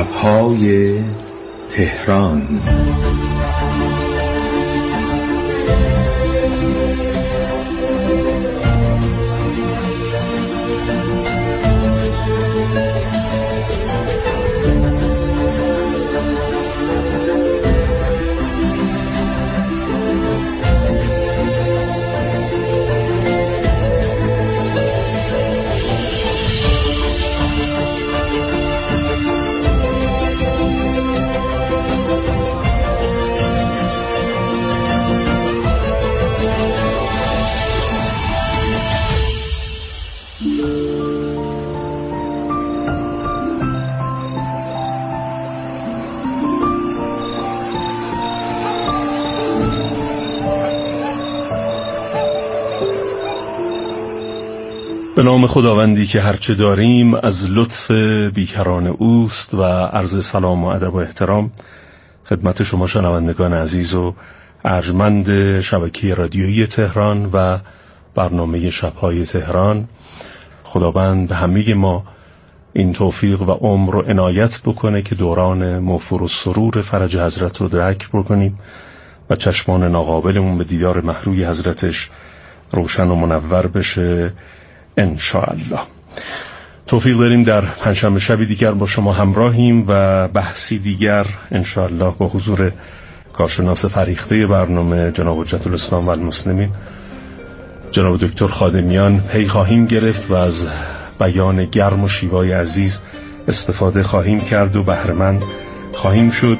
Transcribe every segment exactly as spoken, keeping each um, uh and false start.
شب‌های تهران. به نام خداوندی که هرچه داریم از لطف بیکران اوست و عرض سلام و ادب و احترام خدمت شما شنوندگان عزیز و ارجمند شبکه رادیویی تهران و برنامه شب‌های تهران. خداوند به همه ما این توفیق و عمر و عنایت بکنه که دوران موفور و سرور فرج حضرت رو درک بکنیم و چشمان ناقابلمون به دیدار محروی حضرتش روشن و منور بشه ان شاء الله. توفیق داریم در پنجشنبه شبی دیگر با شما همراهیم و بحثی دیگر ان شاء الله با حضور کارشناس فریخته برنامه جناب حجت الاسلام و المسلمین جناب دکتر خادمیان پی خواهیم گرفت و از بیان گرم و شیوای عزیز استفاده خواهیم کرد و بهره‌مند خواهیم شد.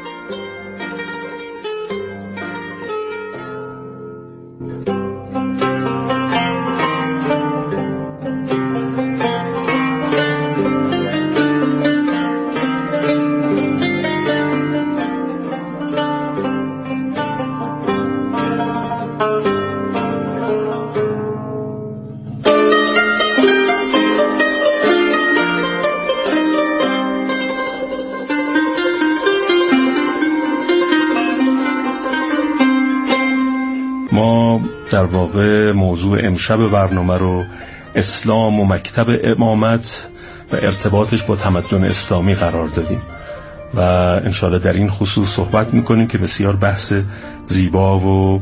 در واقع موضوع امشب برنامه رو اسلام و مکتب امامت و ارتباطش با تمدن اسلامی قرار دادیم و انشاءالله در این خصوص صحبت میکنیم که بسیار بحث زیبا و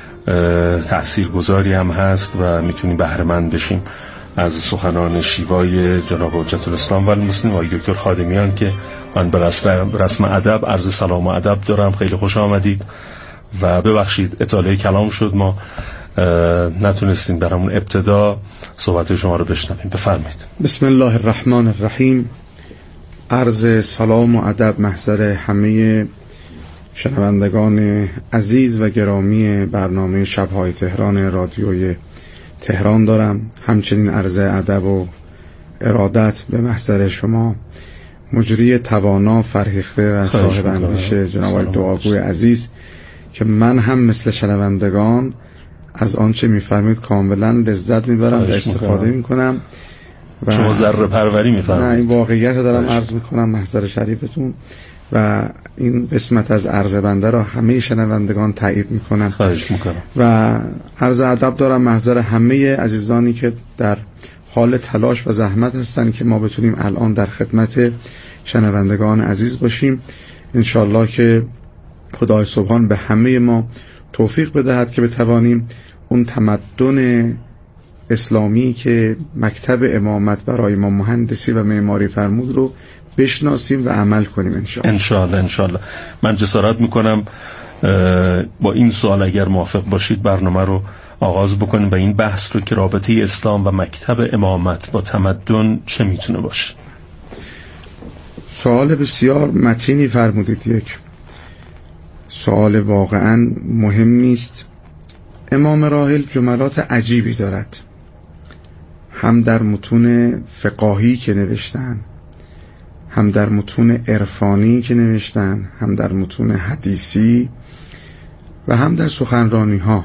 تأثیرگذاری هم هست و میتونیم بهره‌مند بشیم از سخنان شیوای جناب حجت الاسلام و المسلمین و دکتر خادمیان که من به رسم ادب عرض سلام و ادب دارم. خیلی خوش آمدید و ببخشید اطاله کلام شد، ما نتونستیم برامون ابتدا صحبت شما رو بشنویم. بفرمایید. بسم الله الرحمن الرحیم. عرض سلام و ادب محضر همه شنوندگان عزیز و گرامی برنامه شب‌های تهران رادیوی تهران دارم. همچنین عرض ادب و ارادت به محضر شما مجری توانا فرهیخته و صاحب اندیشه جناب دعاگوی عزیز که من هم مثل شنوندگان از آنچه میفرمید کاملا لذت میبرم و استفاده میکنم و شما ذره پروری میفرمید. نه، این واقعیت دارم عرض میکنم محضر شریفتون و این قسمت از عرض بنده را همه شنوندگان تایید میکنن. خواهش میکنم و عرض ادب دارم محضر همه عزیزانی که در حال تلاش و زحمت هستن که ما بتونیم الان در خدمت شنوندگان عزیز باشیم. انشالله که خدای سبحان به همه ما توفیق بدهد که بتوانیم اون تمدن اسلامی که مکتب امامت برای ما مهندسی و معماری فرمود رو بشناسیم و عمل کنیم انشاءالله. انشاءالله انشاءالله. من جسارت میکنم با این سوال اگر موافق باشید برنامه رو آغاز بکنیم و این بحث رو که رابطه اسلام و مکتب امامت با تمدن چه میتونه باشه. سوال بسیار متینی فرمودید، یک سوال واقعا مهمی است. امام راحل جملات عجیبی دارد، هم در متون فقاهی که نوشتن، هم در متون عرفانی که نوشتن، هم در متون حدیثی و هم در سخنرانی ها.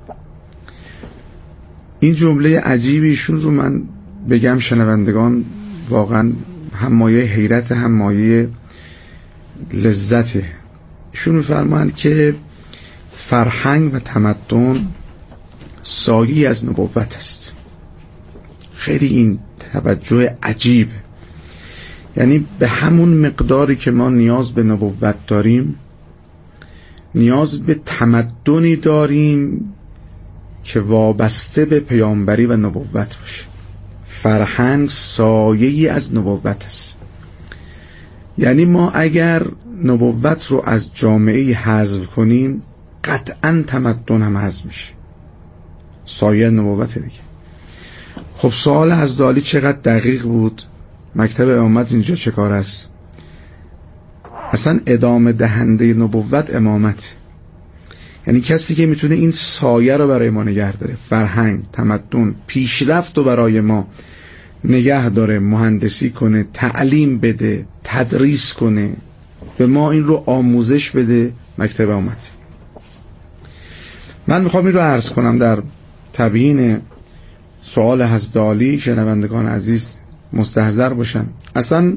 این جمله عجیبیشون رو من بگم شنوندگان واقعا هم مایه حیرت هم مایه لذته. ایشون می‌فرمایند که فرهنگ و تمدن سایه‌ای از نبوت است. خیلی این توجه عجیب یعنی به همون مقداری که ما نیاز به نبوت داریم نیاز به تمدنی داریم که وابسته به پیامبری و نبوت باشه. فرهنگ سایه‌ای از نبوت است. یعنی ما اگر نبوت رو از جامعه حذف کنیم قطعا تمدن هم حذف میشه. سایه نبوت دیگه. خب سوال حضرت چقدر دقیق بود. مکتب امامت اینجا چه کار است؟ اصلا ادامه دهنده نبوت امامت، یعنی کسی که میتونه این سایه رو برای ما نگه داره، فرهنگ، تمدن، پیشرفت رو برای ما نگه داره، مهندسی کنه، تعلیم بده، تدریس کنه، به ما این رو آموزش بده، مکتب امامت. من میخوام این رو عرض کنم در تبیین سوال حضرت علی، شنوندگان عزیز مستحضر باشن. اصلا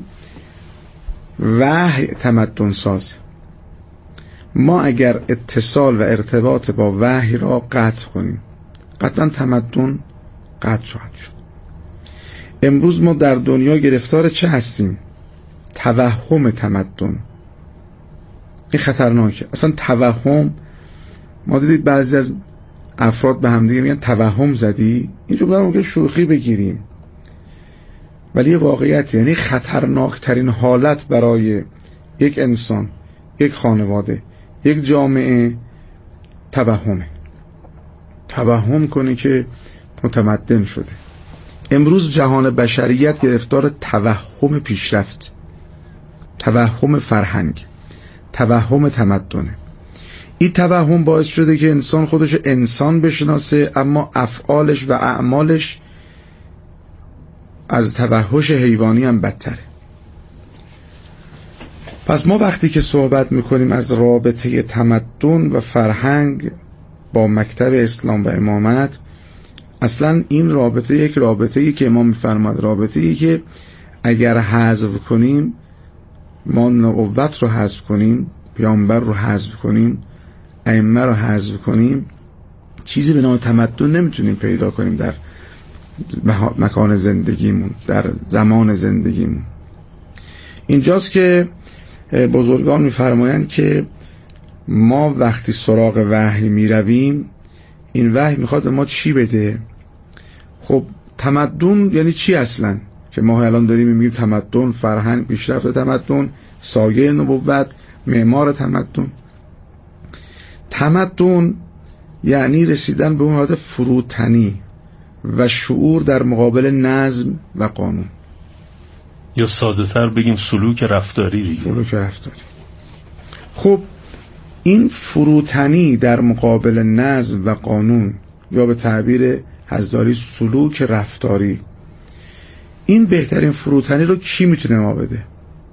وحی تمدن ساز. ما اگر اتصال و ارتباط با وحی را قطع کنیم قطعا تمدن قطع خواهد شد. امروز ما در دنیا گرفتار چه هستیم؟ توهم تمدن. این خطرناکه. اصلا توهم، ما دیدید بعضی از افراد به هم دیگه میگن توهم زدی. این جمله رو ممکنه شوخی بگیریم ولی واقعیت، یعنی خطرناکترین حالت برای یک انسان، یک خانواده، یک جامعه توهمه. توهم کنه که متمدن شده. امروز جهان بشریت گرفتار توهم پیشرفت، توهم فرهنگ، توهم تمدنه. این توهم باعث شده که انسان خودش انسان بشناسه اما افعالش و اعمالش از توحش حیوانی هم بدتره. پس ما وقتی که صحبت میکنیم از رابطه تمدن و فرهنگ با مکتب اسلام و امامت، اصلا این رابطه یک رابطه‌ای که امام میفرماد رابطه‌ای که اگر حذف کنیم، ما نبوت رو حذف کنیم، پیامبر رو حذف کنیم، ائمه رو حذف کنیم، چیزی به نام تمدن نمیتونیم پیدا کنیم در مکان زندگیمون، در زمان زندگیمون. اینجاست که بزرگان میفرمایند که ما وقتی سراغ وحی میرویم، این وحی میخواد ما چی بده؟ خب تمدن یعنی چی اصلا؟ که ما الان داریم میگیم تمدن، فرهنگ، پیشرفت تمدن، سایه نبوت، معمار تمدن. تمدن یعنی رسیدن به اون حالت فروتنی و شعور در مقابل نظم و قانون، یا ساده تر بگیم سلوک رفتاری دیگه. سلوک رفتاری. خب این فروتنی در مقابل نظم و قانون، یا به تعبیر حضرت سلوک رفتاری، این بهترین فروتنی رو کی میتونه ما بده؟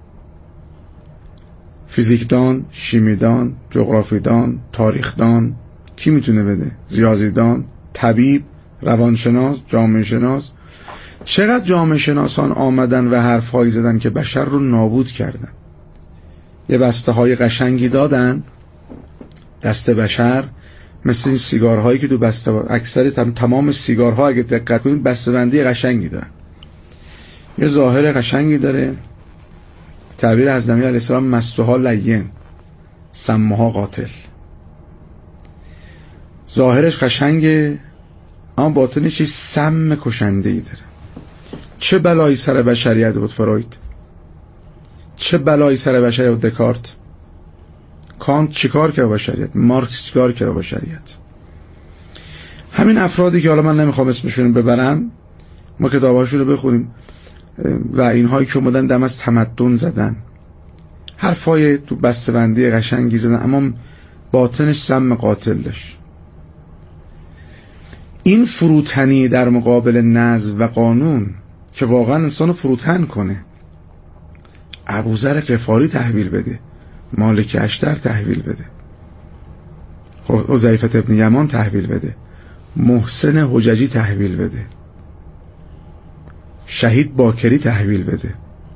فیزیکدان، شیمیدان، جغرافیدان، تاریخدان، کی میتونه بده؟ ریاضیدان، طبیب، روانشناس، جامعه شناس. چقدر جامعه شناسان آمدن و حرفهایی زدن که بشر رو نابود کردن. یه بسته های قشنگی دادن دست بشر، مثل این سیگارهایی که تو بسته، اکثر تمام سیگارها اگه دقت کنید بسته بندی قشنگی دارن، یه ظاهر قشنگی داره. تعبیر از نبی علیه السلام مستها لین سمها قاتل. ظاهرش قشنگه اما باطنش یه سم کشنده‌ای داره. چه بلایی سر بشریت بود فروید؟ چه بلایی سر بشریت بود دکارت؟ کانت چیکار کرد با بشریت؟ مارکس چیکار کرد با بشریت؟ همین افرادی که حالا من نمیخوام اسمشون ببرم، ما کتاباشون رو بخونیم و اینهایی که اومدن دم از تمدن زدن، حرفای تو بسته‌بندی قشنگی زدن اما باطنش سم قاتلش. این فروتنی در مقابل نظم و قانون که واقعا انسانو فروتن کنه، ابوذر غفاری تحویل بده، مالک اشتر تحویل بده، حذیفه ابن یمان تحویل بده، محسن حججی تحویل بده، شهید باکری تحویل بده.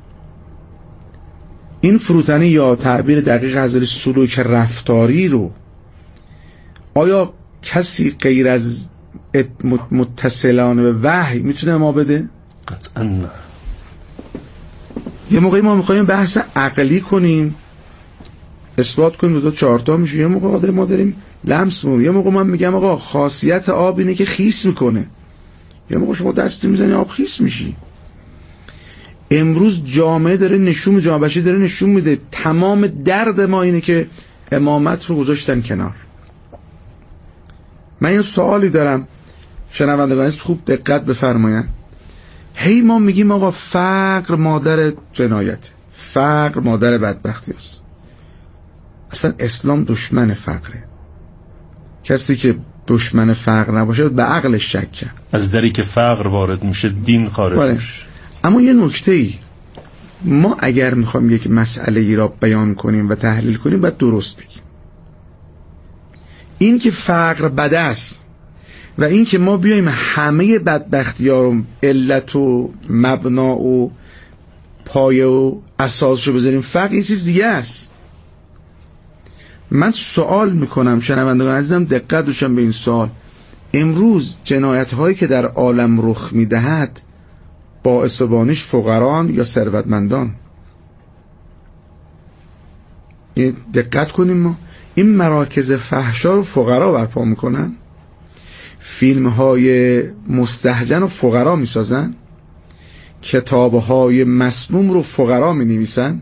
این فروتنی یا تعبیر دقیق از سلوک رفتاری رو آیا کسی غیر از متصلانه به وحی میتونه ما بده؟ قطعا نه. یه موقعی ما میخوایم بحث عقلی کنیم، اثبات کنیم، دو تا چهارتا میشه. یه موقع قادر ما داریم لمس می‌کنیم. یه موقع من میگم آقا خاصیت آب اینه که خیس میکنه. یه موقع شما دست میزنی آب خیس میشی. امروز جامعه داره نشون، جامعه بشری داره نشون میده تمام درد ما اینه که امامت رو گذاشتن کنار. من یه سوالی دارم، شنوندگان خوب دقت بفرمایید. هی ما میگیم آقا فقر مادر جنایت، فقر مادر بدبختی است. اصلا اسلام دشمن فقره. کسی که دشمن فقر نباشه به عقلش شک کرد. از دری که فقر وارد میشه دین خارج بله. میشه. اما یه نکته ای، ما اگر میخوایم یک مسئله ای را بیان کنیم و تحلیل کنیم باید درست بگیم. این که فقر بد است و این که ما بیایم همه بدبختی ها رو علت و مبنا و پایه و اساسشو بذاریم فقر یه چیز دیگه است. من سوال میکنم، شنوندگان عزیزم دقت داشتم به این سوال. امروز جنایت هایی که در عالم رخ میدهد باعث و بانیش فقران یا ثروتمندان؟ دقت کنیم، ما این مراکز فحشا رو فقرا برپا میکنن، فیلم های مستهجن رو فقرا میسازن، کتاب های مسموم رو فقرا می نویسن.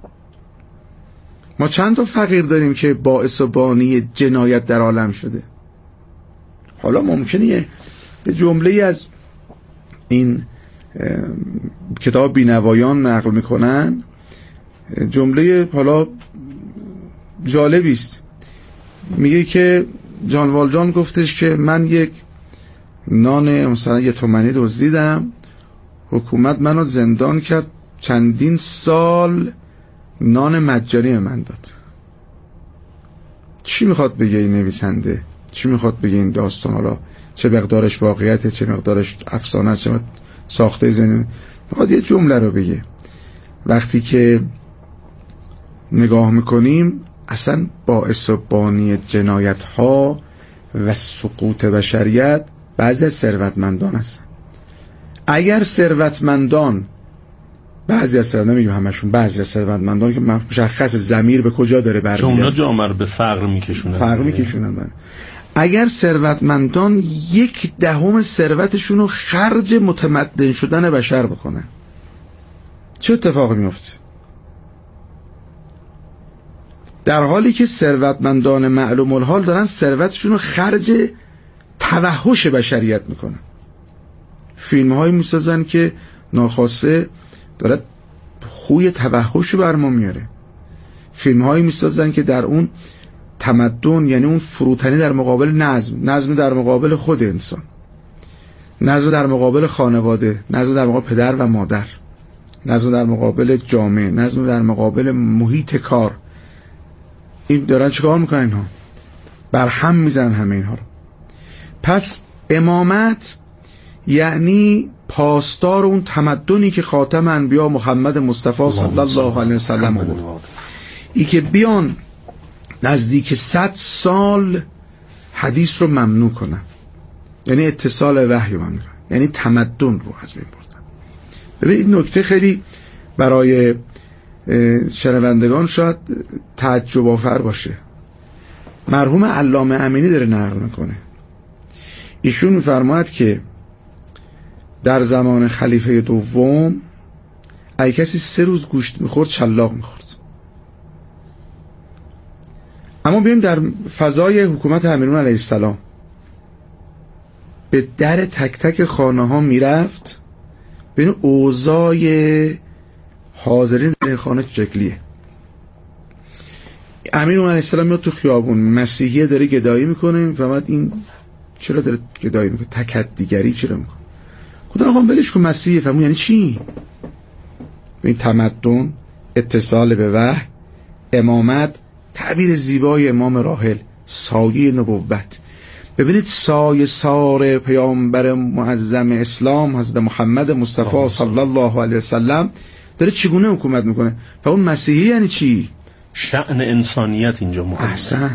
ما چند تا فقیر داریم که باعث و بانی جنایت در عالم شده. حالا ممکنه یه جمله از این کتاب بینوایان نقل میکنن، جمله حالا جالبی است. میگه که جان والجان گفتش که من یک نان مثلا یه تومنی دزدیدم، حکومت منو زندان کرد، چندین سال نان مجانی من داد. چی میخواد بگه این نویسنده؟ چی میخواد بگه این داستان؟ حالا چه مقدارش واقعیته، چه مقدارش افسانه، چه ساخته زنی؟ میخواد یه جمله رو بگه. وقتی که نگاه میکنیم اصلا باعث و بانی جنایت ها و سقوط بشریت بعضی از ثروتمندان هستن. اگر ثروتمندان، بعضی از ثروتمندان، نمیگم همشون، بعضی از ثروتمندان که مشخص ضمیر به کجا داره برمیگرده، چون اونا جامعه رو به فقر میکشونن، فقر میکشونن. اگر ثروتمندان یک دهم ثروتشون رو خرج متمدن شدن بشر بکنن، چه اتفاقی میفته؟ در حالی که ثروتمندان معلوم الحال دارن ثروتشون رو خرج توحش بشریت میکنن. فیلم هایی میسازن که ناخواسته داره خوی توحش رو بر ما میاره. فیلم هایی میسازن که در اون تمدن، یعنی اون فروتنی در مقابل نظم، نظم در مقابل خود انسان، نظم در مقابل خانواده، نظم در مقابل پدر و مادر، نظم در مقابل جامعه، نظم در مقابل محیط کار، این دارن چیکار میکنن؟ اینها بر هم میزنن همه اینها رو. پس امامت یعنی پاسدار اون تمدنی که خاتم انبیا محمد مصطفی صلی الله علیه وسلم بود. ای که بیان نزدیک صد سال حدیث رو ممنوع کنن، یعنی اتصال وحی رو ممنوع کنن، یعنی تمدن رو از بین بردن. ببین این نکته خیلی برای شنوندگان شاید تعجب آور باشه. مرحوم علامه امینی داره نقل میکنه، ایشون میفرماید که در زمان خلیفه دوم اگه کسی سه روز گوشت میخورد شلاق میخورد. اما بیایم در فضای حکومت امیرالمومنین علیه السلام، به در تک تک خانه ها میرفت ببین اوضاع حاضرین در خانه شکلیه. امیرالمومنین علیه السلام میاد تو خیابون، مسیحیه داره گدایی میکنه، فهمت این چرا داره گدایی میکنه؟ تکدیگری چرا میکنه؟ خدا آقا بلش کن، مسیحیه. فهمون یعنی چی؟ این تمدن، اتصال به وحی، امامت، تعبیر زیبای امام راحل، سایه نبوت. ببینید سایه سار پیامبر معظم اسلام حضرت محمد مصطفی صلی الله علیه وسلم داره چگونه حکومت میکنه. و اون مسیحی یعنی چی؟ شأن انسانیت اینجا مهمه. احسن.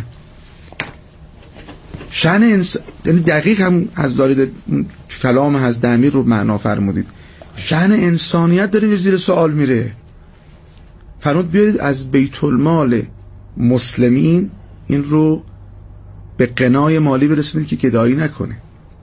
شأن انس... یعنی دقیق هم از دارید کلام حضرت امیر رو معنا فرمودید. شأن انسانیت داره زیر سوال میره. فرمود بیارید از بیت المال مسلمین این رو به قنای مالی برسونید که گدایی نکنه.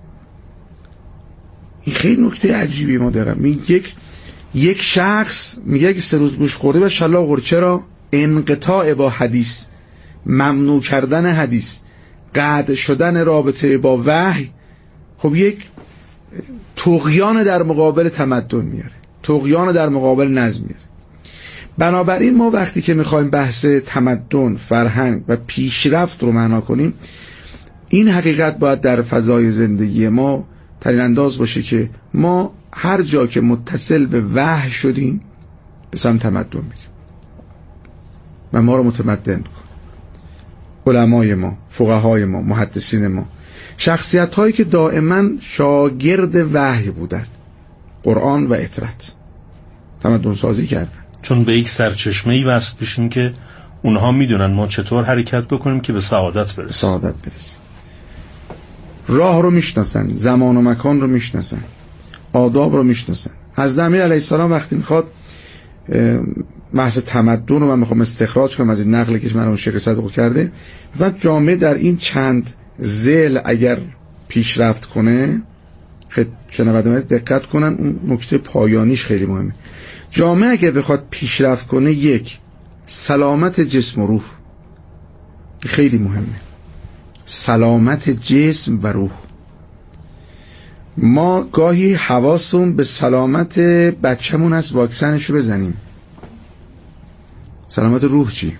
این خیلی نکته عجیبی ما دارم. میگه یک یک شخص میگه اگه سه روز گوش خورده و شلاق خورد، چرا؟ انقطاع با حدیث، ممنوع کردن حدیث، قطع شدن رابطه با وحی، خب یک طغیان در مقابل تمدن میاره، طغیان در مقابل نظم میاره. بنابراین ما وقتی که میخوایم بحث تمدن، فرهنگ و پیشرفت رو معنا کنیم، این حقیقت باید در فضای زندگی ما ترین انداز باشه که ما هر جا که متصل به وحی شدیم به سمت تمدن میریم و ما رو متمدن کن. علمای ما، فقهای ما، محدثین ما، شخصیت هایی که دائما شاگرد وحی بودن، قرآن و اطرت، تمدن سازی کردن. چون به یک سرچشمه‌ای وصل بشیم که اونها میدونن ما چطور حرکت بکنیم که به سعادت برسیم. سعادت برسیم. راه رو میشناسن، زمان و مکان رو میشناسن، آداب رو میشناسن. حضرت امیر علیه السلام وقتی میخواد بحث تمدن رو من میخوام استخراج کنم از این نقلی که من اون شیخ صدوق کرده، و جامعه در این چند ذیل اگر پیشرفت کنه، شنوندگان دقت کنن، اون نکته پایانیش خیلی مهمه. جامعه اگر بخواد پیشرفت کنه، یک، سلامت جسم و روح خیلی مهمه، سلامت جسم و روح. ما گاهی حواسمون به سلامت بچه‌مون هست واکسنشو بزنیم، سلامت روح چی؟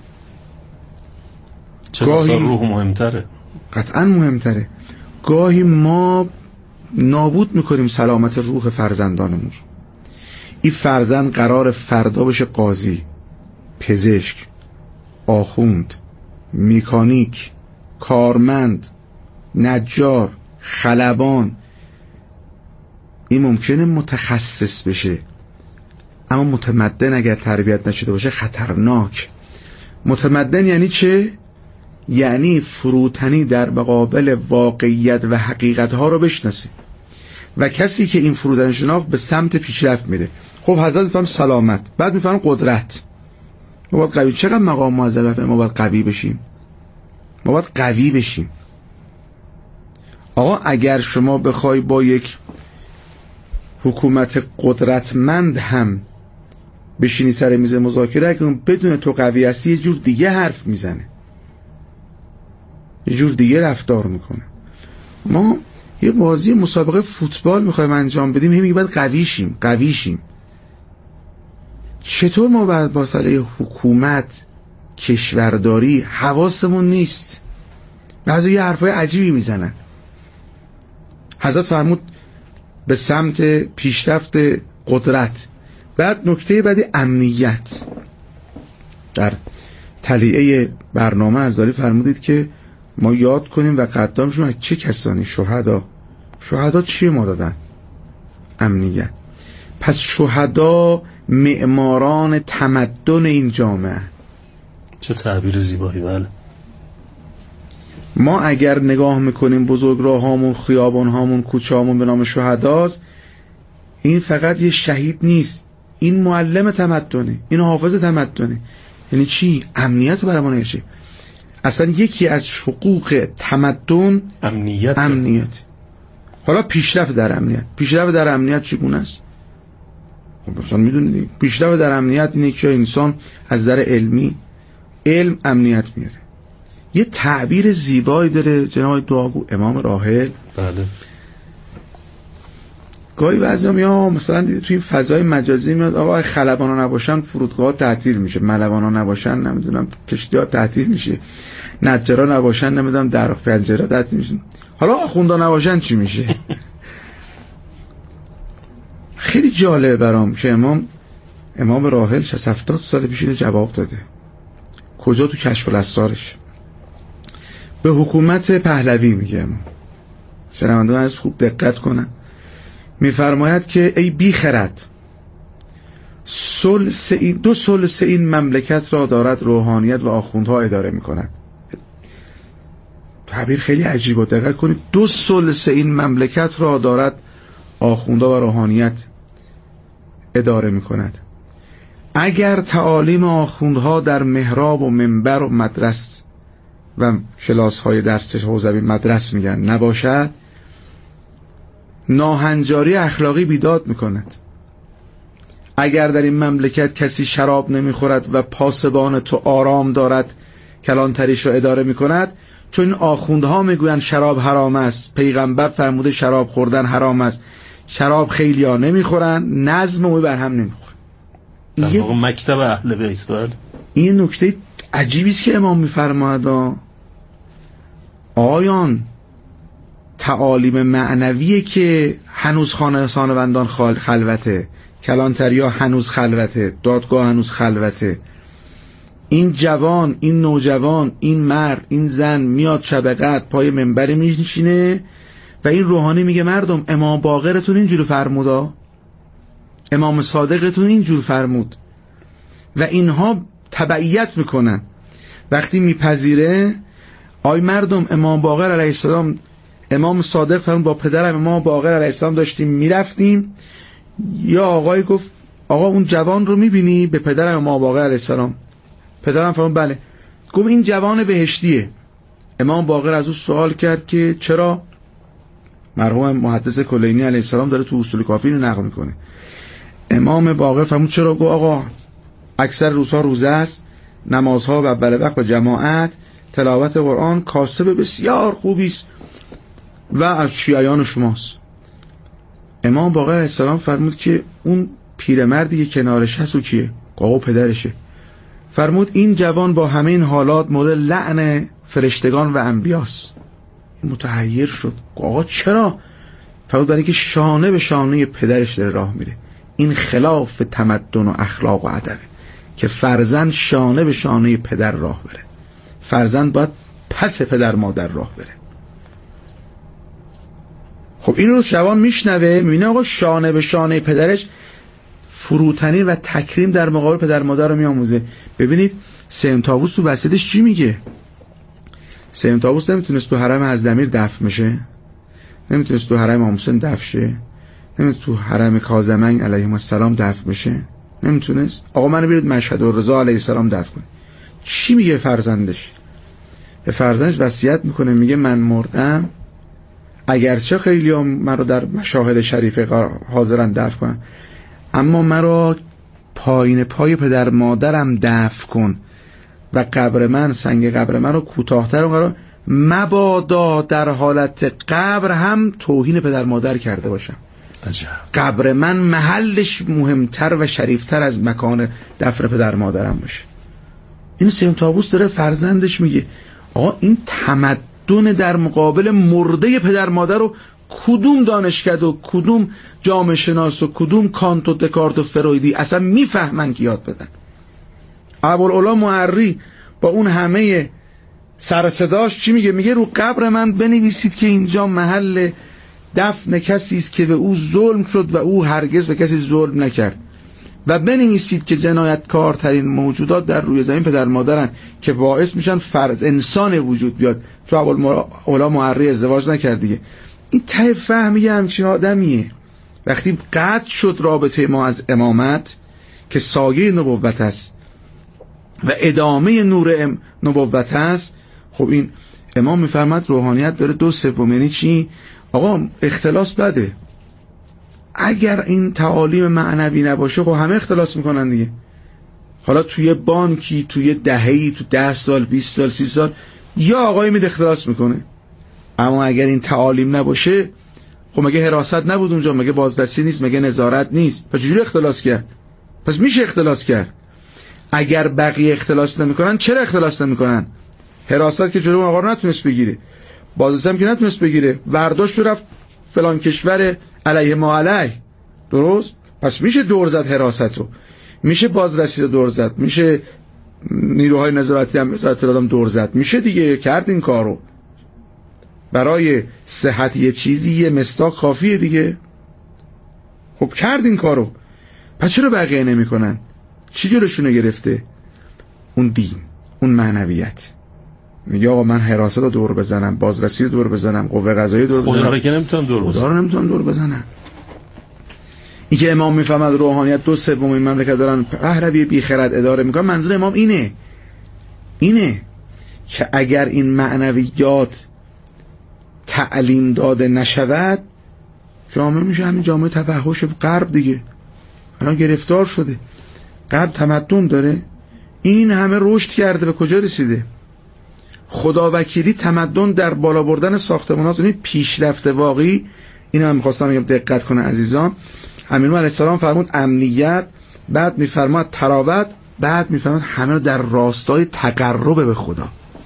چرا گاهی روح مهمتره؟ قطعا مهمتره. گاهی ما نابود میکنیم سلامت روح فرزندانمون. این فرزند قرار فردا بشه قاضی، پزشک، آخوند، مکانیک، کارمند، نجار، خلبان. این ممکنه متخصص بشه، اما متمدن اگر تربیت نشده باشه خطرناک. متمدن یعنی چه؟ یعنی فروتنی در مقابل واقعیت و حقیقت ها رو بشناسه، و کسی که این فروتنی شناخت به سمت پیشرفت میره. خب حضرت میفهم سلامت، بعد میفهم قدرت. ما باید قوی، چقدر مقام معظم ما باید قوی بشیم، ما باید قوی بشیم. آقا اگر شما بخوای با یک حکومت قدرتمند هم بشینی سر میز مذاکره، اگه بدون تو قوی هستی یه جور دیگه حرف میزنه، یه جور دیگه رفتار میکنه. ما یه بازی مسابقه فوتبال میخوایم انجام بدیم، هی میگه باید قوی شیم، قوی شیم. چطور ما باید با سر حکومت، کشورداری حواسمون نیست؟ بعضی یه حرفای عجیبی میزنن. حضرت فرمود به سمت پیشرفت قدرت. بعد نکته بعدی امنیت. در تلیعه برنامه از داری فرمودید که ما یاد کنیم و قدام شما از چه کسانی؟ شهدا. شهدا چی ما دادن؟ امنیت. پس شهدا معماران تمدن این جامعه. چه تعبیر زیبایی. بله. ما اگر نگاه میکنیم بزرگراه هامون، خیابان هامون، کوچه هامون به نام شهداست، این فقط یه شهید نیست، این معلم تمدنه، این حافظ تمدنه. یعنی چی؟ امنیت رو برای ما نشه. اصلا یکی از حقوق تمدن امنیت. امنیت. حالا پیشرفت در امنیت. پیشرفت در امنیت چگونه است؟ خب مثلا میدونید پیشرفت در امنیت اینه که انسان از نظر علمی علم امنیت میاره. یه تعبیر زیبایی داره جناب دعاگو امام راحل. بله. گاهی بعضیا میاد مثلا دیدی توی این فضای مجازی میاد آقا خلبانا نباشن فرودگاه تعطیل میشه، ملوانا نباشن نمیدونم کشتی‌ها تعطیل میشه، نجارا نباشن نمیدونم در پنجره تعطیل میشه. حالا آخوندا نباشن چی میشه؟ خیلی جالبه برام که امام امام راحل شصت هفتاد سال پیش اینو جواب داده. کجا؟ تو کشف الاسرارش. به حکومت پهلوی میگه. شنوندگان از خوب دقت کنن. میفرماید که ای بی خرد، ثلث این دو ثلث این مملکت را دارد روحانیت و آخوندها اداره میکند. تعبیر خیلی عجیب و دقت کنید. دو ثلث این مملکت را دارد آخوندها و روحانیت اداره میکند. اگر تعالیم آخوندها در محراب و منبر و مدرس و کلاس های درس حوزوی مدرس میگن نباشد، ناهنجاری اخلاقی بیداد میکند. اگر در این مملکت کسی شراب نمیخورد و پاسبان تو آرام دارد کلانتریش رو اداره میکند، چون این آخوندها میگویند شراب حرام است، پیغمبر فرموده شراب خوردن حرام است، شراب خیلی ها نمیخورن، نظم او بر هم نمیخورن. در واقع مکتب اهل بیت. بله، این نکته عجیبی است که امام میفرماید آیان تعالیم معنویه که هنوز خانه سانوندان خلوته، کلانتریا هنوز خلوته، دادگاه هنوز خلوته. این جوان، این نوجوان، این مرد، این زن میاد شب قدر پای منبر میشینه و این روحانی میگه مردم امام باقرتون اینجور فرمودا، امام صادقتون اینجور فرمود و اینها تبعیت میکنن. وقتی میپذیره آی مردم امام باقر علیه السلام، امام صادق فرمود با پدرم امام باقر علیه السلام داشتیم میرفتیم، یا آقای گفت آقا اون جوان رو میبینی؟ به پدرم امام باقر علیه السلام. پدرم فرمود بله. گفت این جوان بهشتیه. امام باقر از او سوال کرد که چرا؟ مرحوم محدث کلینی علیه السلام داره تو اصول کافی رو نقل میکنه. امام باقر فرمود چرا؟ گفت آقا اکثر روزها روزه است، نمازها و اول وقت و جماعت، تلاوت قرآن کاسب بسیار خوبی است و از شیعیان شماست. امام باقر علیه السلام فرمود که اون پیرمردی که کنارش هست و کیه؟ آقا پدرشه. فرمود این جوان با همه این حالات مورد لعن فرشتگان و انبیاست. متحیر شد. آقا چرا؟ فرمود برای که شانه به شانه پدرش داره راه میره. این خلاف تمدن و اخلاق و ادبه که فرزند شانه به شانه پدر راه بره. فرزند باید پس پدر مادر راه بره. خب این رو جوان میشنوه، میبینه آقا شانه به شانه پدرش فروتنی و تکریم در مقابل پدر مادر رو میآموزه. ببینید سیم طاووس تو وسیلش چی میگه؟ سیم طاووس نمیتونست تو حرم حضرت‌امیر دفن بشه، نمیتونست تو حرم امام حسین دفن شه، نمیتونست تو حرم کاظمین علیهم السلام دفن بشه، نمیتونست. آقا منو بیارید مشهد الرضا علیه السلام دفن کنه. چی میگه فرزندش؟ به فرزندش وصیت میکنه، میگه من مردم اگرچه خیلی هم من رو در مشاهد شریفه حاضرن دفن کنن، اما مرا پایین پای پدر مادرم دفن کن و قبر من، سنگ قبر من رو کوتاه‌تر قرار مبادا در حالت قبر هم توهین پدر مادر کرده باشم. عجب. قبر من محلش مهمتر و شریفتر از مکان دفن پدر مادرم باشه. اینو سیم طاووس داره فرزندش میگه. آقا این تمدن در مقابل مرده پدر مادر رو کدوم دانشکده و کدوم جامعه شناس و کدوم کانت و دکارت و فرویدی اصلا میفهمن که یاد بدن؟ ابوالعلا معری با اون همه سر صداش چی میگه؟ میگه رو قبر من بنویسید که اینجا محل دفن کسی است که به او ظلم شد و او هرگز به کسی ظلم نکرد، و بنویسید که جنایتکارترین موجودات در روی زمین پدر مادرن که باعث میشن فرض انسان وجود بیاد. چون ابوالعلا معری ازدواج نکرد دیگه. این ته فهمی همچین آدمیه. وقتی قطع شد رابطه ما از امامت که سایه نبوت است و ادامه نور نبوت است، خب این امام میفرماد روحانیت داره دو سوم. یعنی چی؟ آقا اختلاس بده. اگر این تعالیم معنوی نباشه خب همه اختلاس میکنن دیگه. حالا توی بانکی، توی دهه‌ای، تو ده سال، بیست سال، سی سال یا آقای میده اختلاس میکنه. اما اگر این تعالیم نباشه خب مگه حراست نبود اونجا؟ مگه بازرسی نیست؟ مگه نظارت نیست؟ پس چجوری اختلاس کرد؟ پس میشه اختلاس کرد. اگر بقیه اختلاس نمیکنن چرا اختلاس نمیکنن؟ حراست که جلوی آقا رو نتونست بگیره، بازرسی هم که نتونست بگیره، برداشت و رفت فلان کشور علیه ما علیه. درست؟ پس میشه دور زد حراست رو، میشه بازرسی رو دور زد، میشه نیروهای نظارتی هم وزارت اعلام دور زد، میشه دیگه کرد این کارو. برای صحت یه چیزی یه مصداق کافیه دیگه. خب کرد این کارو. پس چرا بقیه نمی کنن؟ چی جلوشونو گرفته؟ اون دین، اون معنویت. میگه آقا من حراست رو دور بزنم، بازرسی رو دور بزنم، قوه قضاییه دور بزنم، خدا رو که نمیتونم دور بزنم، خدا رو نمیتونم دور بزنم. این که امام میفهمد روحانیت دو سوم این مملکت دارن پهلوی بیخرد اداره میکنن، منظور امام اینه اینه که اگر این معنویات تعلیم داده نشود جامعه میشه همین جامعه توحش غرب دیگه. الان گرفتار شده، غرب تمدن داره، این همه رشد کرده، به کجا رسیده؟ خداوکیلی تمدن در بالا بردن ساختمانات، یعنی پیشرفت واقعی. اینو من می‌خواستم بگم دقت کنه عزیزان. امیرالمومنین علیه السلام فرمود امنیت، بعد میفرماد تراوت، بعد میفرماد همه رو در راستای تقرب به خدا،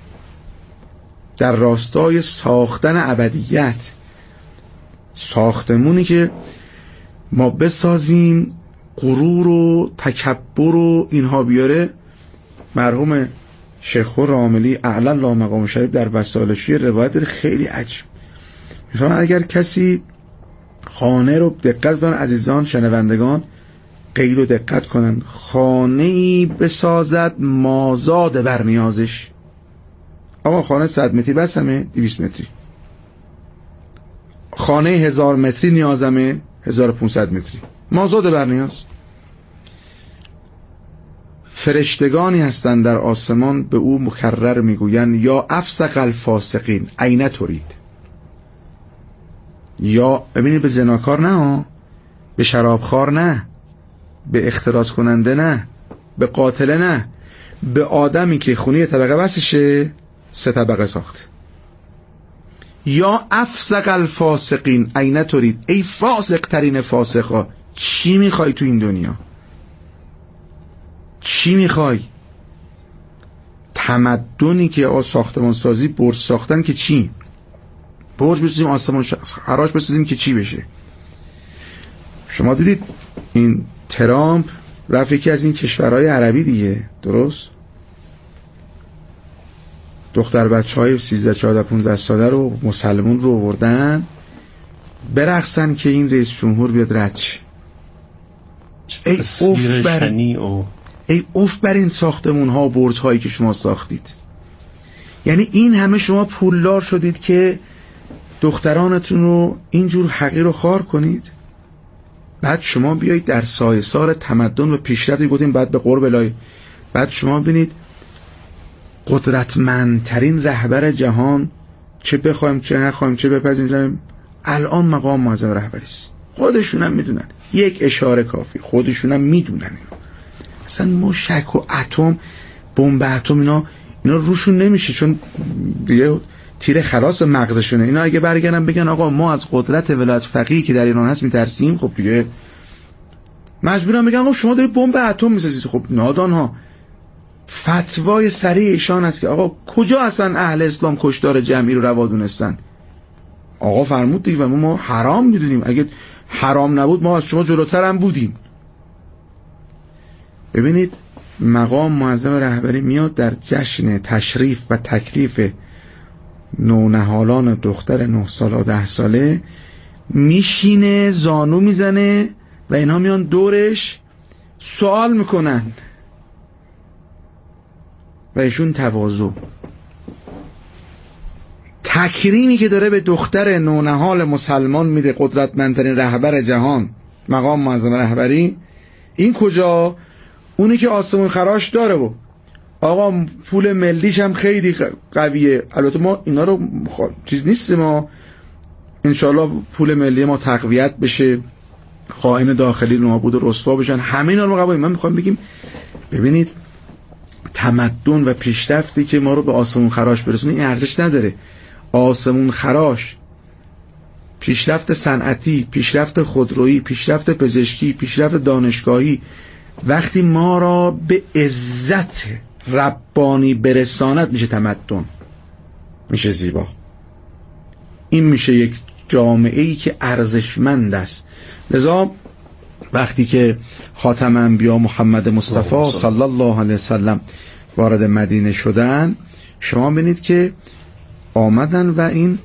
در راستای ساختن ابدیت. ساختمونی که ما بسازیم غرور و تکبر و اینها بیاره. مرحوم شیخ راملی اعلی الله مقام شریف در وسائلشی روایت داره خیلی عجیب. میفهمن اگر کسی خانه رو دقت کنن عزیزان شنوندگان، قید رو دقت کنن، خانه ای بسازد مازاد بر نیازش. آقا خانه صد متری بسمه دویست متری، خانه هزار متری نیازمه هزار و پانصد متری، مازاد بر نیاز. فرشتگانی هستند در آسمان به او مکرر میگویند یا افسق الفاسقین این ترید. یا ببینید به زناکار نه ها، به شرابخوار نه، به اختلاس کننده نه، به قاتله نه، به آدمی که خونه طبقه بسشه سه طبقه ساخته. یا افسق الفاسقین این ترید، ای فاسق ترین فاسقا، چی میخوای تو این دنیا؟ چی میخوای؟ تمدنی که آقا ساختمان سازی برج ساختن که چی؟ برج بسازیم آسمان خراش بسازیم که چی بشه؟ شما دیدید این ترامپ رفت یکی از این کشورهای عربی دیگه، درست؟ دختر بچه های سیزده چهارده پونزده ساله رو مسلمون رو آوردن برقصن که این رئیس جمهور بیاد رد شه. ای اوف بر ای اوف بر این ساختمون ها و برج هایی که شما ساختید. یعنی این همه شما پولدار شدید که دخترانتون رو اینجور حقیر و خار کنید، بعد شما بیایید در سایه‌سار تمدن و پیشرفتی گفتیم بعد به قرب الهی، بعد شما ببینید قدرتمندترین رهبر جهان، چه بخوایم چه نخوایم چه بپذیریم، الان مقام معظم رهبری است. خودشونم میدونن، یک اشاره کافی، خودشونم میدونن. اصلا ما شک و اتم، بمب اتم، اینا اینا روشون نمیشه، چون دیگه تیر خلاص به مغزشونه. اینا اگه برگردن بگن آقا ما از قدرت ولایت فقیه که در ایران هست میترسیم، خب دیگه مجبورن بگن آقا شما دارید بمب اتم میسازید. خب نادان ها. فتوای سریع ایشان است که آقا کجا اصلا اهل اسلام کشتار جمعی رو روا دونستن؟ آقا فرمود دیگه و ما حرام میدونیم، اگه حرام نبود ما از شما جلوتر هم بودیم. ببینید مقام معظم رهبری میاد در جشن تشریف و تکلیف نونهالان دختر نه ساله و ده ساله، میشینه زانو میزنه و اینا میان دورش سوال میکنن و ایشون تواضع، تکریمی که داره به دختر نونهال مسلمان میده، قدرتمندترین رهبر جهان مقام معظم رهبری، این کجا؟ اونی که آسمون خراش داره و آقا پول ملیش هم خیلی قویه. البته ما اینا رو خوا... چیز نیست، ما انشالله پول ملی ما تقویت بشه، خائن داخلی نابود و رسوا بشن، همه اینا رو قبول. من میخوام بگیم ببینید تمدن و پیشرفتی که ما رو به آسمون خراش برسونه این ارزش نداره. آسمون خراش، پیشرفت صنعتی، پیشرفت خودرویی، پیشرفت پزشکی، پیشرفت دانشگاهی، وقتی ما را به عزت ربانی برساند میشه تمدن، میشه زیبا. این میشه یک جامعه‌ای که ارزشمند است. لذا وقتی که خاتم انبیا محمد مصطفی صلی الله علیه وسلم وارد مدینه شدن، شما ببینید که آمدن و این